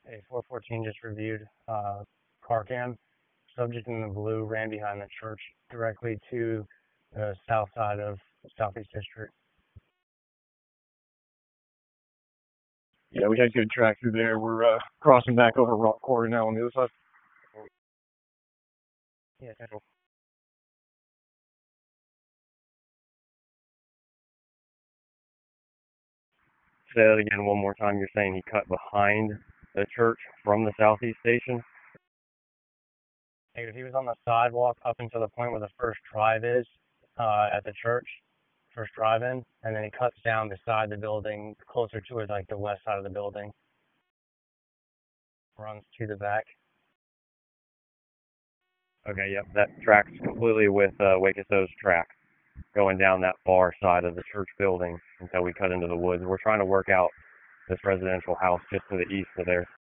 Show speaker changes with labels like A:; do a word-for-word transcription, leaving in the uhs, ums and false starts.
A: A four fourteen just reviewed uh, car cam. Subject in the blue ran behind the church directly to the south side of Southeast District.
B: Yeah, we had good track through there. We're uh, crossing back over Rock Quarry now on the other side.
A: Yeah, Central.
C: Say that again one more time. You're saying he cut behind the church from the southeast station?
A: If he was on the sidewalk up until the point where the first drive is uh, at the church, first drive-in, and then he cuts down beside the building, closer to it, like the west side of the building, runs to the back.
C: Okay, yep, that tracks completely with uh, Wakeso's track, going down that far side of the church building until we cut into the woods. We're trying to work out this residential house just to the east of there.